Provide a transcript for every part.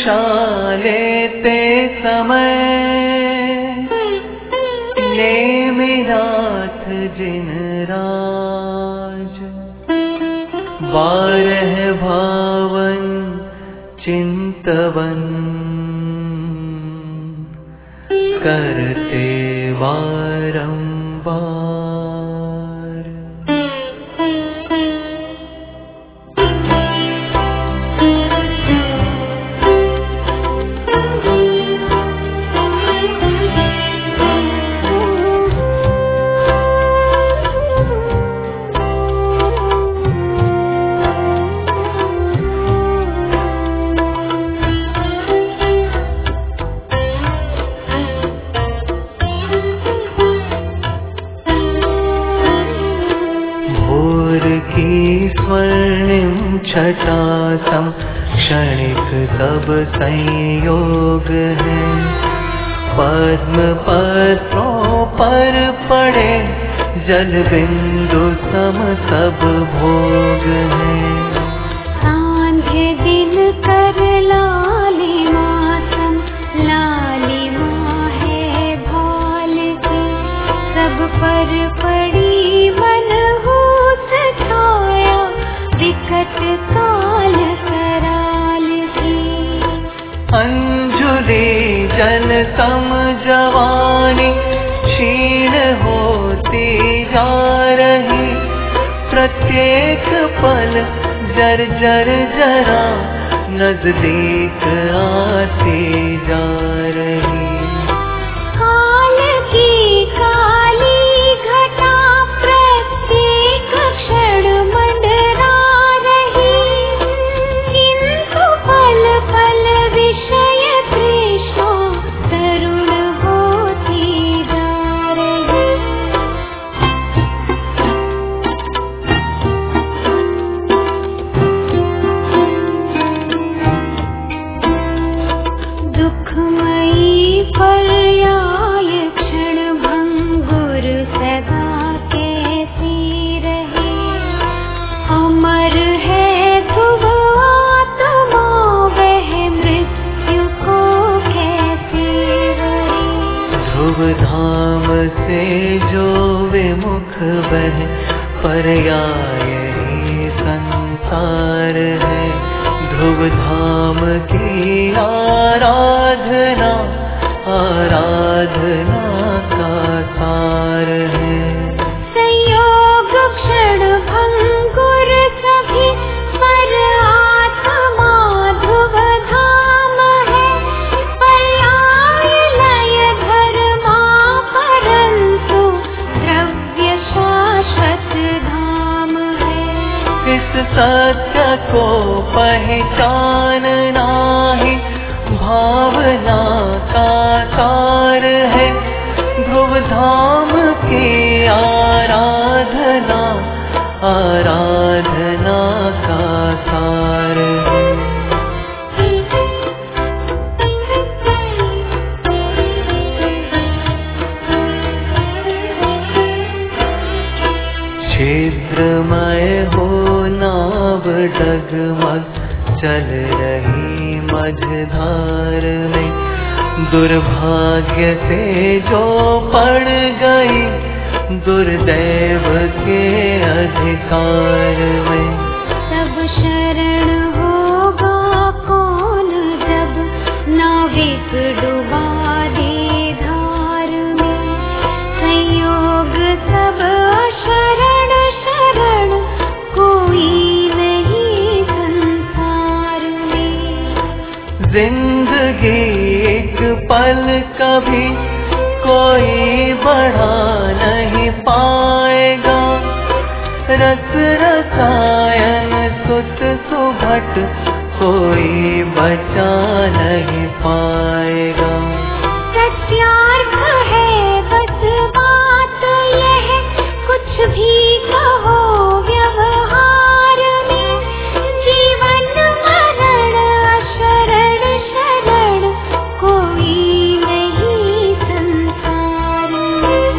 दीक्षा लेते समय नेमिनाथ जिन राज 12 भावन चिंतवन करते बारंबार। स्वर्णिम छटासम क्षणिक तब संयोग है, पद्म पत्रों पर पड़े जल बिंदु सम सब भोग है। सांझे दिन कर लालिमा सम लालिमा है भाल की, सब पर पड़ी मन विकट काल कराल की। अंजुली जल सम जवानी क्षीण होती जा रही, प्रत्येक पल जर जर जरा नजदीक आती जा रही। काल की काली घटा प्रत्येक क्षण मंडरा रही, किंतु पल पल विषय तृष्णा तरुण होती जा रही। दुखमयी पर्याय क्षण भंगुर सदा कैसी रहे, अमर है ध्रुव आत्मा वह मृत्यु को कैसे वही। ध्रुव धाम से जो विमुख वह पर्याय ही संसार है, ध्रुव धाम की आराधना आराधना का सार है। संयोग क्षण भंगुर सभी पर आत्मा ध्रुव धाम है, पर्याय लय धर्मा परंतु द्रव्य शाश्वत धाम है। इस सत्य को पहचानना ही भावना का सार है, ध्रुव धाम की आराधना आराधना का सार है। छिद्रमय हो नाव डगमग चल रही मझधार में, दुर्भाग्य से जो पड़ गई दुर्दैव के अधिकार में। सब शरण होगा कौन जब नाविक डुबा दे धार में, संयोग सब शरण शरण कोई नहीं संसार में। जिंदगी एक पल कभी कोई बढ़ा नहीं पाएगा, रस रसायन सुत सुभट कोई बचा नहीं पाएगा। सत्यार्थ है बस बात यह, कुछ भी कहो व्यवहार में, जीवन मरण शरण शरण कोई नहीं संसार में।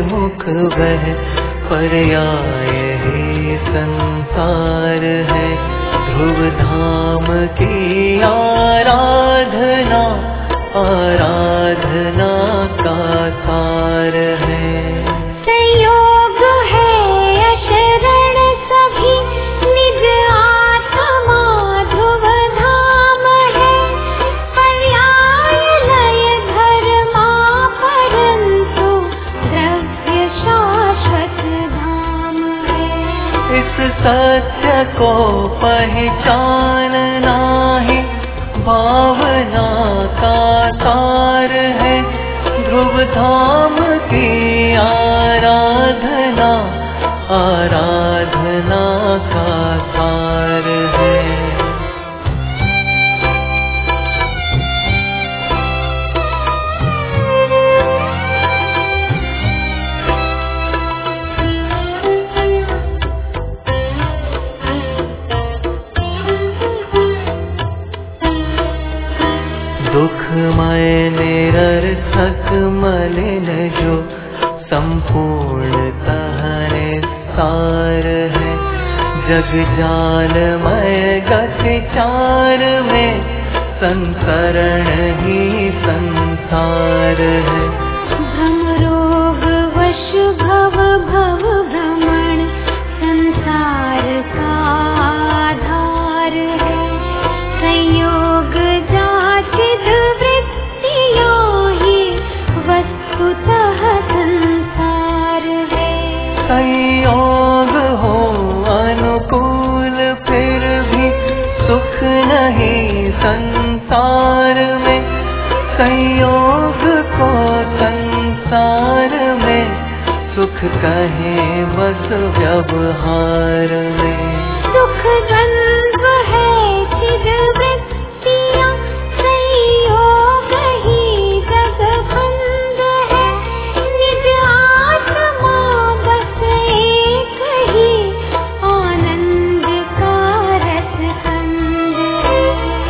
विमुख वह पर्याय ही संसार है। ध्रुव धाम की आराधना आराधना का सार है। संयोग है अशरण सभी निज आत्मा ध्रुव धाम है। पर्याय लय धर्मा परंतु द्रव्य शाश्वत धाम है। इस सत्य को पहचानना ही भावना का सार है। ध्रुव धाम की आराधना आराधना का सार है। दुखमय निरर्थक मलिन जो संपूर्णतः निस्सार है। जग जालमय गति चार में संसरण ही संसार है। भ्रम रोग वश भव भव भ्रमण संसार का आधार है। संयोग जाचिद वृत्तियों ही वस्तुतः संसार है। संयोग हो अनुकूल फिर भी सुख नहीं संसार में। संयोग को संसार में सुख कहे बस व्यवहार में। सुख द्वंद्व है चिद वृत्तियाँ संयोग ही जगबंद है। निज आत्मा बस एक ही आनंद का रसकंद है।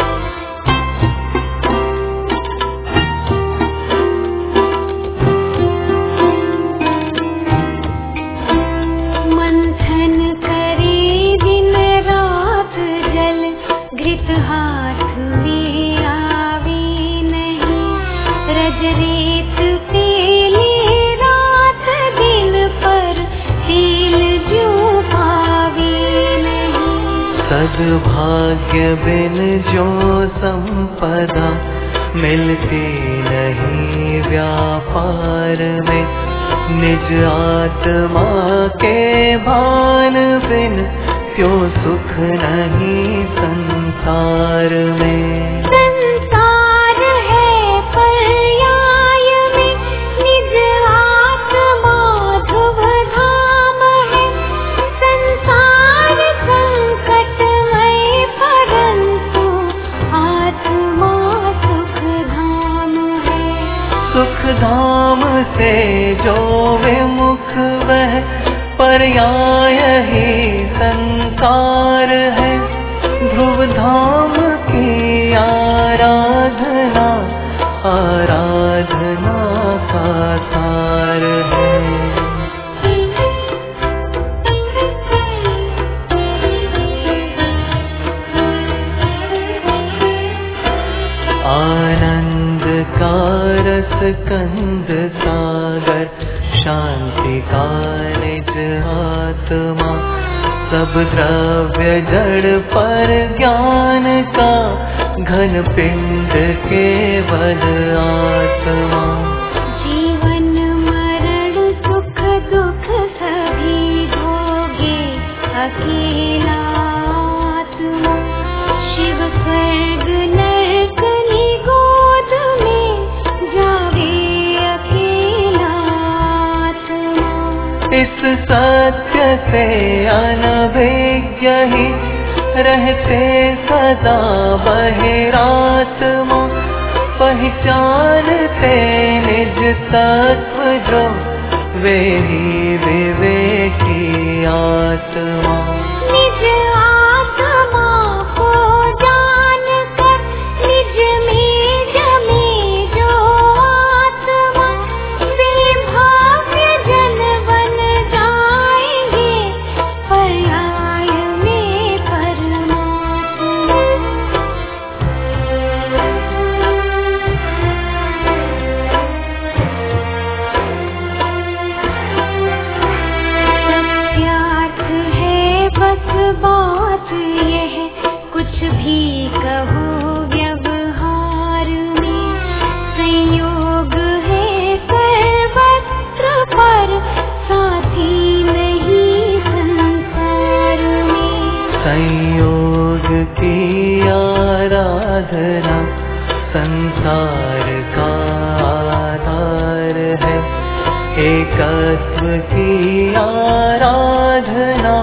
मंथन करे दिन रात जल घृत हाथ में आवे नहीं। रज रेत पेले रात दिन पर तेल जो पावे नहीं। सद्भाग्य बिन जो संपदा मिलती नहीं व्यापार में। निज आत्मा के भान बिन क्यों सुख नहीं संसार में। संसार है पर्याय में निज आत्मा ध्रुव धाम है। संसार संकटमय परंतु आत्मा सुख धाम है। सुख धाम से जो विमुख वह पर्याय ही संसार है। ध्रुव धाम की आराधना आराधना का सार है। आनंद का रस कंद सागर शांति का निज आत्मा। सब द्रव्य जड़ पर ज्ञान का घन पिंड केवल आत्मा। जीवन मरण सुख दुख सभी भोगे अकेला आत्मा। शिव स्वर्ग नरक निगोद में जावे अकेला आत्मा। इस सत्य से अनभिज्ञ ही रहते सदा बहिरात्मा। पहचानते निज तत्व जो वे ही विवेकी आत्मा। निज आत्मा को जान कर निज में जमे जो आत्मा। वे भाग्य जन संसार का आधार है। एकत्व की आराधना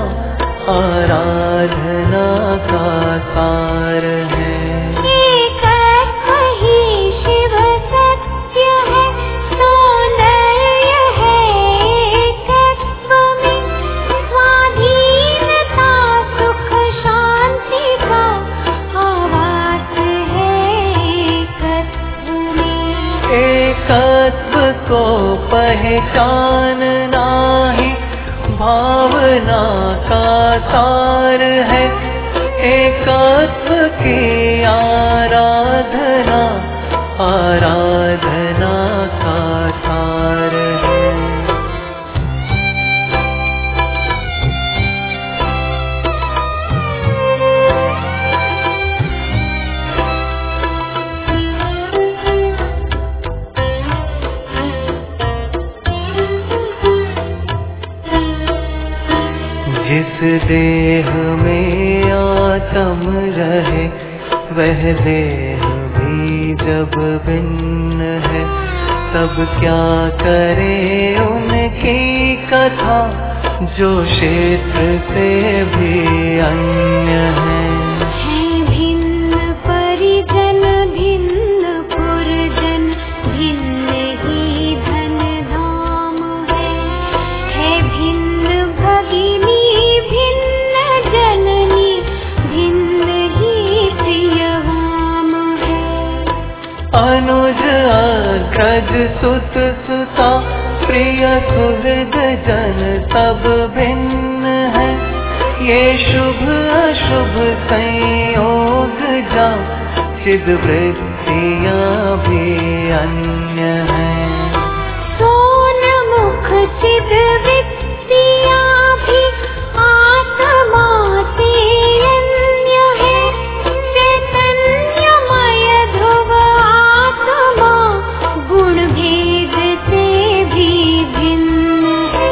आराधना का सार है। एकत्व ही शिव सत्य है, सौंदर्य है एकत्व में, स्वाधीनता सुख शांति का आवास है एकत्व में। एकत्व को पहचानना ही भावना का सार है। एकत्व की आराधना आराधना का सार है। जिस देह में आत्म रहे वह देह भी जब भिन्न है, तब क्या करे उनकी कथा जो क्षेत्र से भी अन्य है। भिन्न परिजन भिन्न पुरजन, भिन्न ही धन धाम है भिन्न भगिनी भिन्न जननी, भिन्न ही प्रियवाम है। अनुज अग्रज सुत सुता प्रिय सुहृद जन सब भिन्न है। ये शुभ अशुभ संयोग जा चिद वृत्तियाँ भी अन्य हैं। सोन मुख चिद वृत्तियाँ भी आत्मा से अन्य है। चैतन्यमय ध्रुव आत्मा गुण भेद से भी भिन्न है।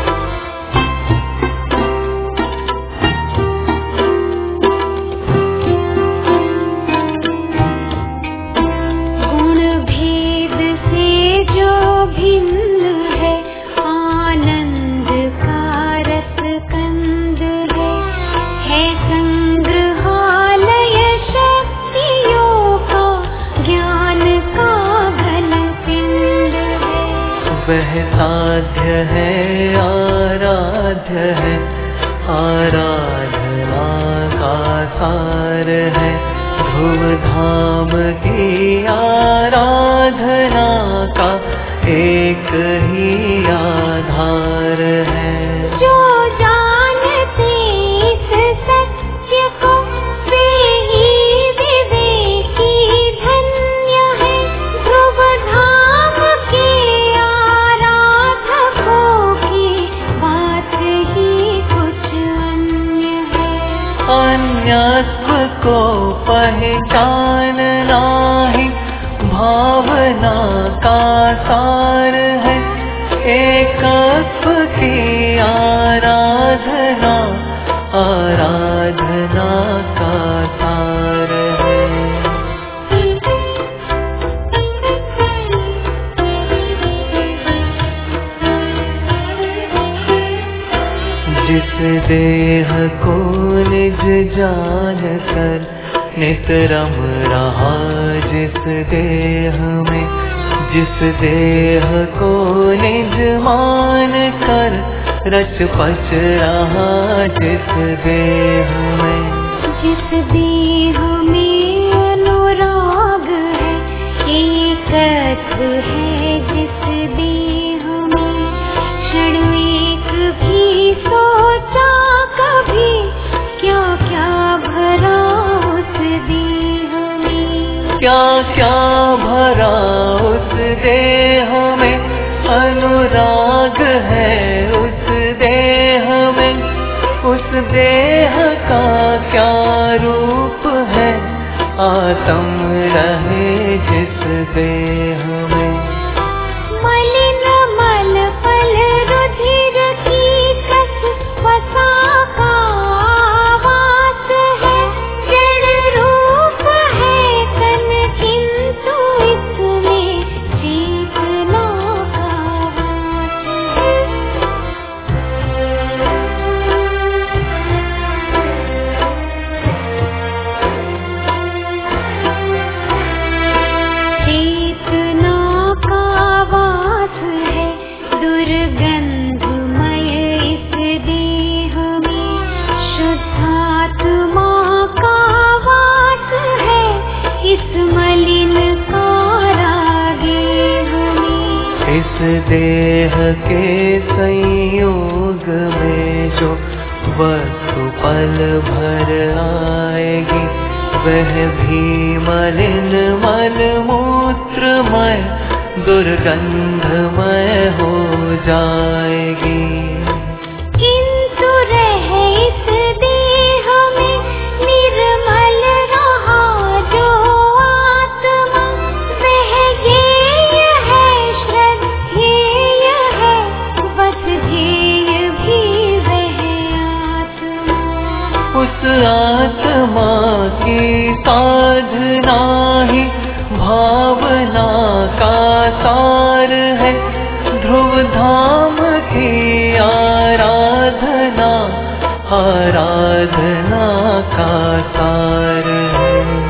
गुण भेद से जो भिन्न है, आनंद का रस कंद है संग्रहालय शक्तियों का, ज्ञान का घन पिंड है। वह साध्य है आराध्य है, आराधना का सार है। ध्रुव धाम की आराधना का एक ही आधार है। जो जानते इस सत्य को वे ही विवेकी धन्य है। ध्रुव धाम के आराधकों की बात ही कुछ अन्य है। अन्यत्व को पहचानना ही भावना का सार है। एकत्व की आराधना आराधना का सार है। जिस देह को निज जान कर नित रम रहा जिस देह में, जिस देह को निज मान कर रच पच रहा जिस देह में। जिस देह में अनुराग है एकत्व है, जिस देह में क्षण एक भी सोचा कभी, क्या क्या भरा उस देह में। क्या क्या भरा उस देह में, अनुराग है उस देह में। उस देह का क्या रूप है, आत्म रहे जिस देह में। मलिन मल पल रुधिर की कस वसा का आवास है। जड़ रूप है तन किंतु इस देह के संयोग में जो वस्तु पल भर आएगी, वह भी मलिन मल मूत्रमय दुर्गंधमय हो जाएगी। किंतु रहे इस देह में निर्मल रहा जो आत्मा, वह ज्ञेय है श्रद्धेय है, बस ज्ञेय भी वह आत्मा। उस आत्मा की साधना ही भावना का सार है, ध्रुव धाम की आराधना आराधना का सार है।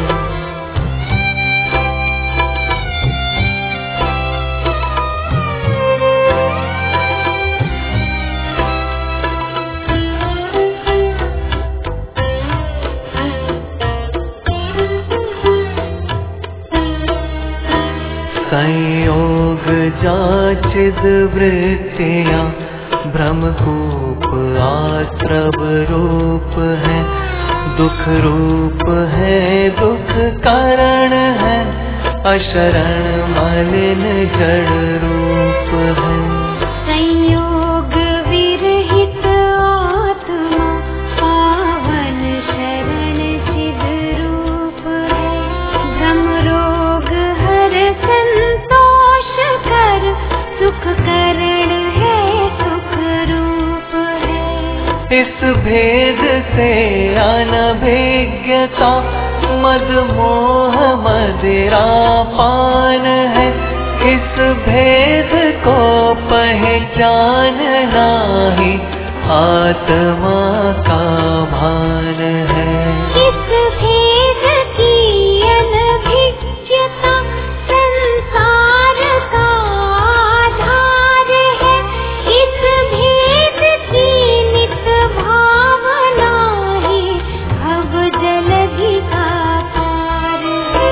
संयोग जाचिद वृत्तियाँ ब्रह्मकूप आश्रव रूप है, दुख रूप है दुख कारण है, अशरण मलिन जड़ रूप है। संयोग विरहित आत्मा पावन शरण चिद रूप है, भ्रम रोग हर संतोष कर, सुख करण है सुख रूप है। इस भेद से अनभिज्ञता मद मोह मदिरा पान है, इस भेद को पहचानना ही आत्मा का भान है। इस भेद की अनभिज्ञता संसार का आधार है, इस भेद की नित भावना ही भव जलधि का पार है।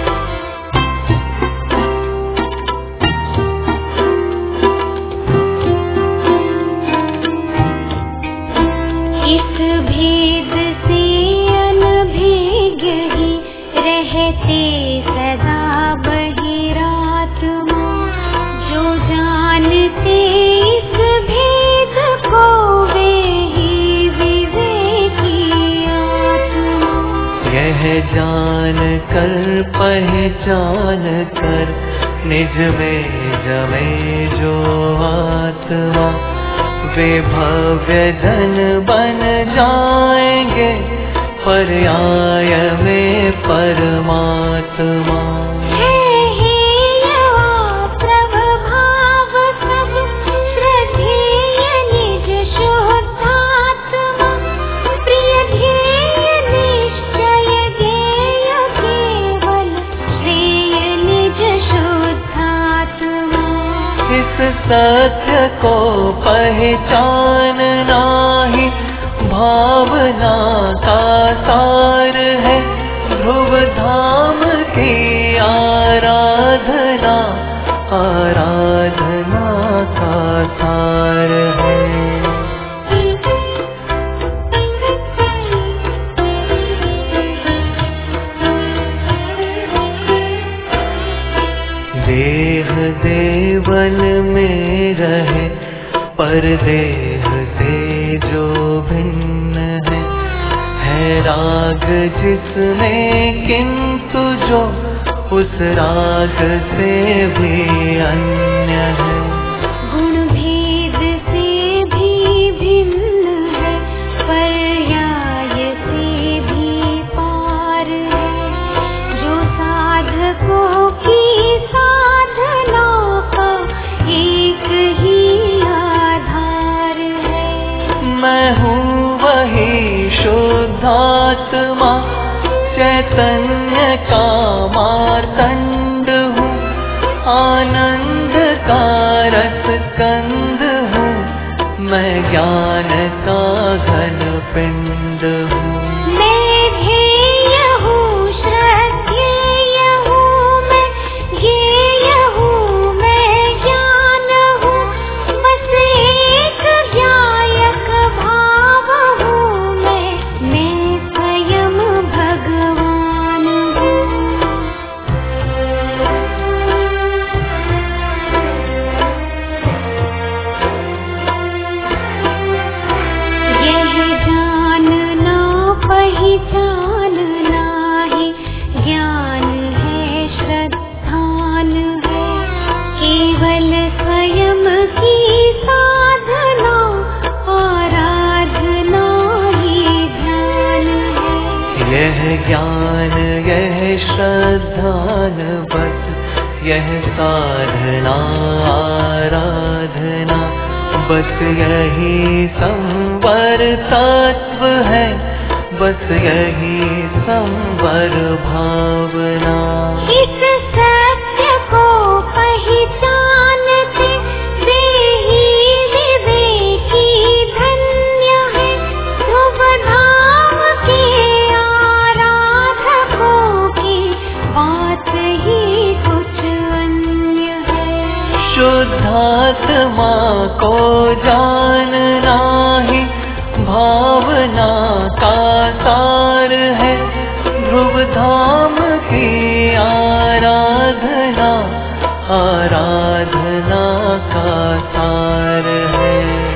इस भेद से अनभिज्ञ ही रहते सदा बहिरात्मा, जो जानते इस भेद को वे ही विवेकी आत्मा। यह जान कर पहचान कर निज में जमे जो आत्मा, वे भव्य जन बन जाएंगे पर्याय में परमात्मा। है प्रभभाव सब श्रद्धेय निज शुद्धात्मा, प्रिय ध्येय निश्चय ज्ञेय केवल श्रेय निज शुद्धात्मा। इस सत्य को पहचानना ही भावना का सार है, ध्रुव धाम की आराधना आराधना का सार है। देह देवल में रहे पर देह से जो भिन्न है राग जिसमें, किंतु जो उस राग से भी अन्य है। गुण भेद से भी भिन्न है, पर्याय से भी पार है, जो साधकों की साधना का एक ही आधार है। मैं हूँ वही शुद्धात्मा, चैतन्य का मार्तंड हूँ, आनंद का रस कंद हूँ, मैं ज्ञान का घन पिंड हूँ। मैं ध्येय हूँ श्रद्धेय हूँ, मैं ज्ञेय हूँ, मैं ज्ञान ध्यान बस यह साधना आराधना, बस यही संवर तत्व है, बस यही संवर भावना। इस सत्य को पहचानते वे ही विवेकी धन्य है, ध्रुव धाम के आराधकों की बात ही कुछ अन्य है। शुद्धात्मा को जानना ही भावना का सार है, ध्रुव धाम की आराधना आराधना का सार है।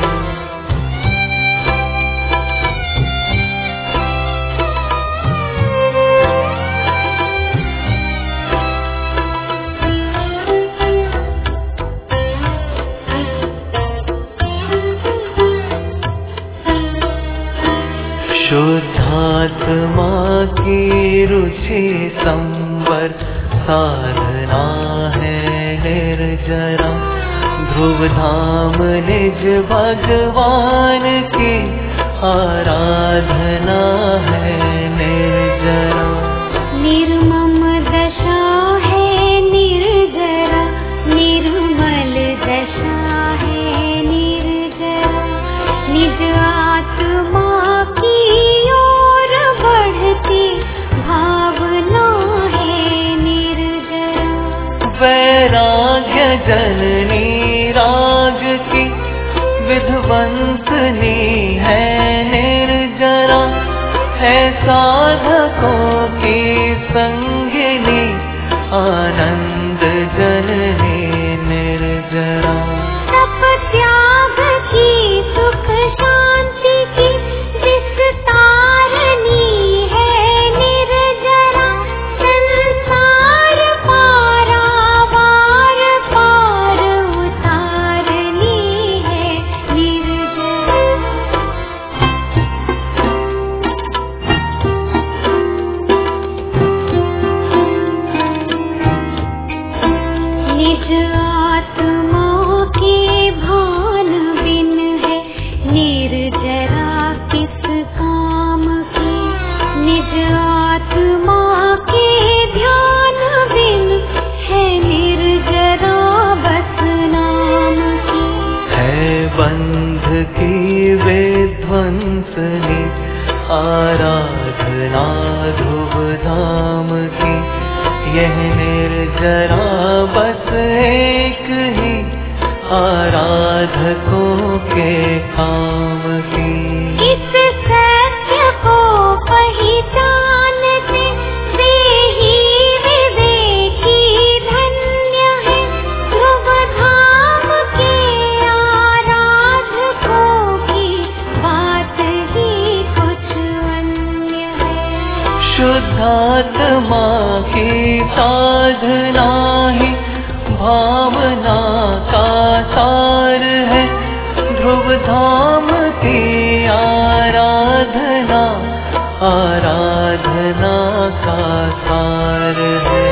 शुद्धात्मा की रुचि संवर साधना है निर्जरा, ध्रुव धाम निज भगवान की आराधना है निर्जरा। निर्मम दशा है निर्जरा, निर्मल दशा है निर्जरा, निज आत्मा की ओर बढ़ती भावना है निर्जरा। वैराग्य जननी राग की विध्वंसनी है निर्जरा, है साधकों की संगिनी आनंद जननी निर्जरा। तप त्याग की सुख शांति की विस्तारनी है निर्जरा, संसार पारावार पार उतारनी है निर्जरा। निज आत्मा के भान बिन है निर्जरा किस काम की, निज आत्मा के ध्यान बिन है निर्जरा बस नाम की। है बंध की विध्वंसनी आराधना ध्रुव धाम की, यह निर्जरा बस एक ही आराधकों के काम की। इस सत्य को पहचानते वे ही विवेकी धन्य है, ध्रुव धाम के आराधकों की बात ही कुछ अन्य है। शुद्धात्मा की साधना ही भावना का सार है, ध्रुव धाम की आराधना आराधना का सार है।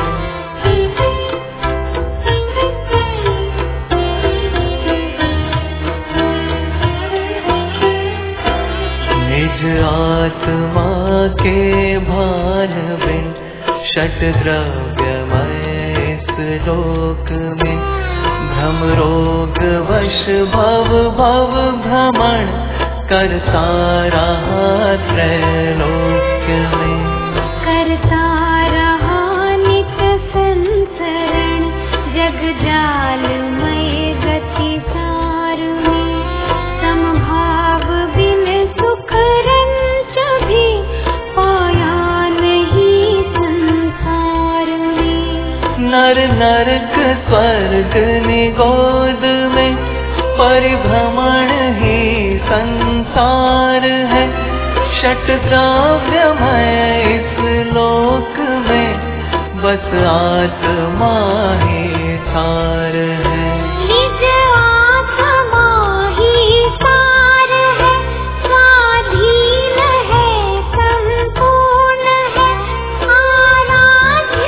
निज आत्मा के भान बिन षट द्रव्यमय इस लोक में, भ्रम रोग वश भव भव भ्रमण करता रहा त्रैलोक्य में। करता रहा नित संसरण जग जालमय गति सार में, समभाव बिन सुख रंच भी पाया नहीं संसार में। नर नरक स्वर्ग निगोद में परिभ्रमण ही संसार है, षट द्रव्यमय इस लोक में बस आत्मा ही सार है। निज आत्मा ही सार है, स्वाधीन है संपूर्ण है, आराध्य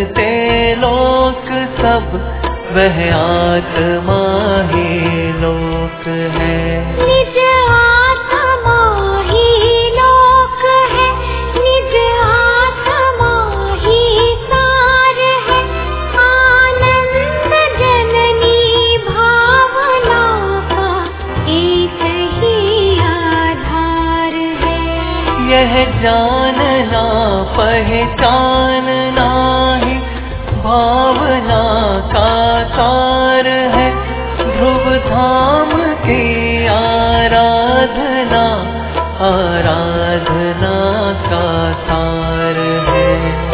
बनते लोक सब वह आत्मा ही लोक है। निज आत्मा ही लोक है, निज आत्मा ही सार है। आनंद जननी भावना का एक ही आधार है। यह जानना पहचानना ही भावना का सार है। ध्रुव धाम की आराधना आराधना का सार है।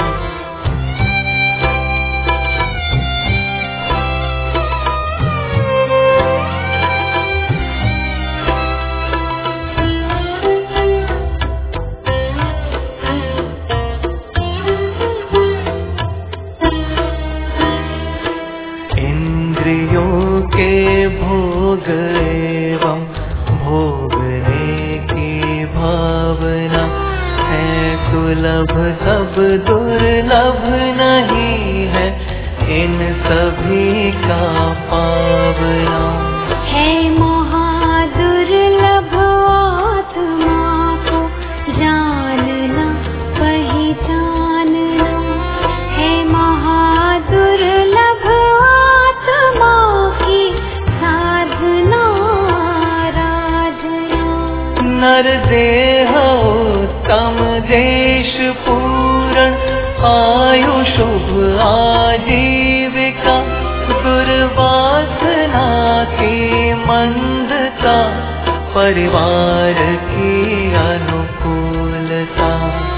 इंद्रियों के भोग एवं भोगने की भावना है सुलभ, सब दुर्लभ नहीं है इन सभी का पावना। है महादुर्लभ आत्मा को जानना पहचानना। है महादुर्लभ आत्मा की साधना आराधना। नर देह उत्तम देश पूरण आयु शुभ आजीविका। दुर्वासना की मंदता परिवार की अनुकूलता।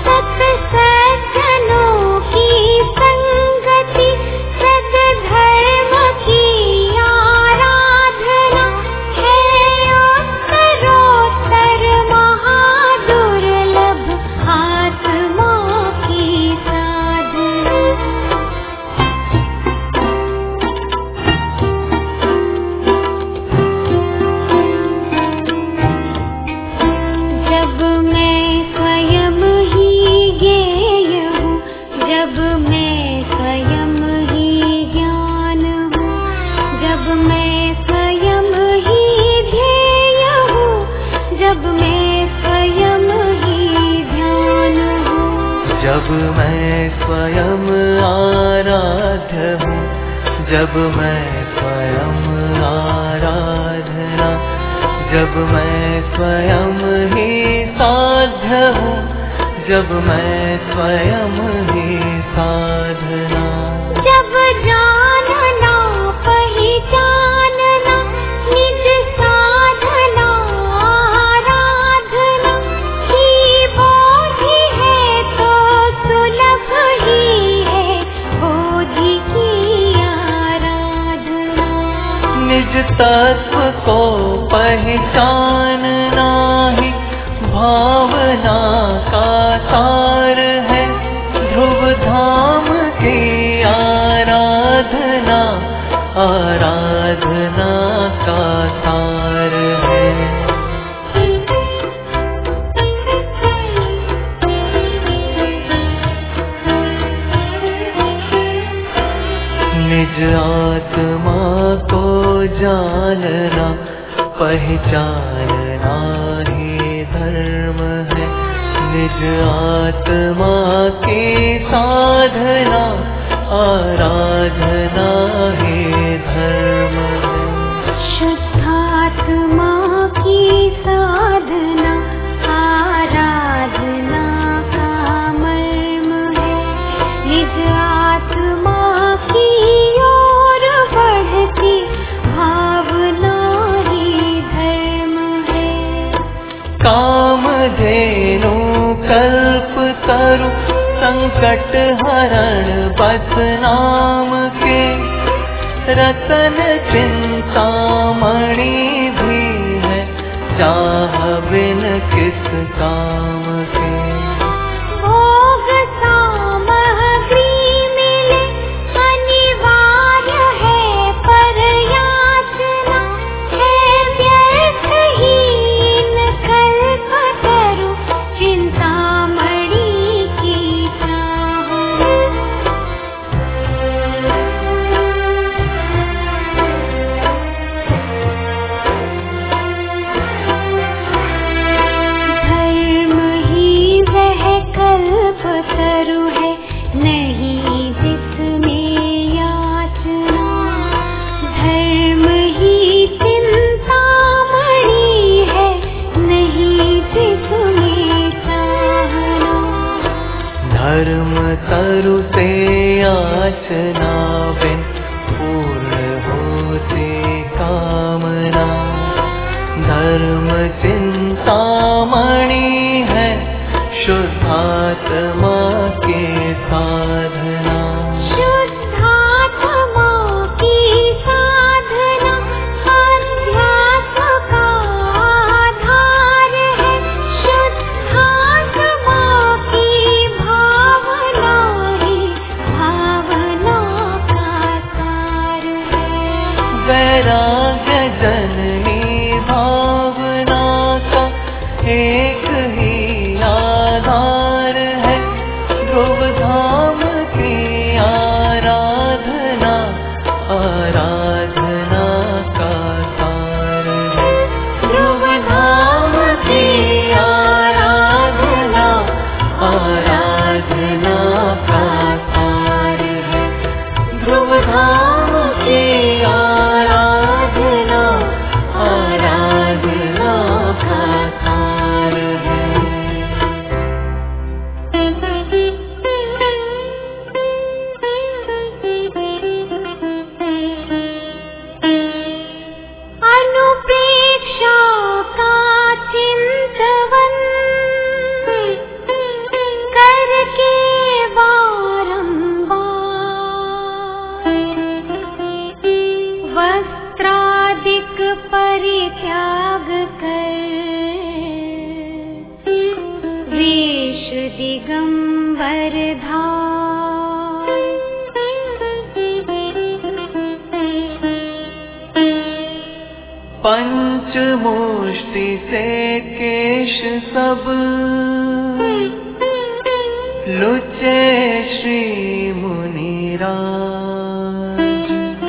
सत्सज्जनों की संगति सद्धर्म की आराधना। है उत्तरोत्तर महादुर्लभ आत्मा की साधना। जब मैं स्वयं ही ज्ञेय हूँ, जब मैं स्वयं ही ज्ञान हूँ, जब मैं स्वयं ही ध्येय हूँ, जब मैं स्वयं ही ध्यान हूँ। जब मैं स्वयं आराध्य हूँ, जब मैं स्वयं आराधना। जब मैं स्वयं ही साध्य हूँ, जब मैं स्वयं ही साधना। जब जानना पहचानना निज साधना आराधना की बोधि है तो सुलभ ही है बोधि की आराधना। निज तत्व को पहचानना ही भावना का सार है। ध्रुव धाम की आराधना आराधना का सार है। निज आत्मा को जानना पहचानना ही धर्म है। निज आत्मा की साधना आराधना ही धर्म है। शुद्धात्मा की साधना आराधना का मर्म है। निज आत्मा की ओर बढ़ती भावना ही धर्म है। कामधेनु कल्प तरु संकट हरण बस नाम के। रतन चिंतामणि भी है चाह बिन किस काम के। भोग सामग्री मिले अनिवार्य है पर याचना। है व्यर्थ ही इन कल्प तरु चिंतामणि की चाह। बिन पूर्ण होते कामना। धर्म चिंतामणि है शुद्धात्मा के साधना। शुद्धात्मा की साधना अध्यात्म का आधार है। शुद्धात्मा की भावना ही भावना का सार है। वैराग्य जननी भावना का एक ही आधार है। ध्रुव धाम की आराधना आराधना का सार है। ध्रुव धाम की आराधना आराधना का सार है। ध्रुव धाम की आराधना आराधना का सार है। अनुपेक्षा का चिंतवन करके बारंबार वस्त्रादिक परित्याग कर वेश दिगंबर धार। पंचमुष्टि से केश सब लुचे श्री मुनिराज।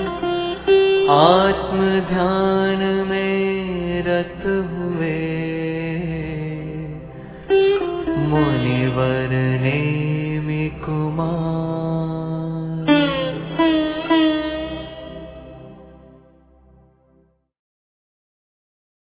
आत्म ध्यान में रत हुए मुनिवर ने